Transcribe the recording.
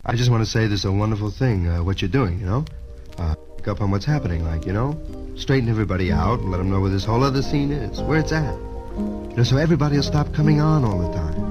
I just want to say this is a wonderful thing, what you're doing, you know? Pick up on what's happening, like, you know? Straighten everybody out and let them know where this whole other scene is, where it's at. You know, so everybody will stop coming on all the time.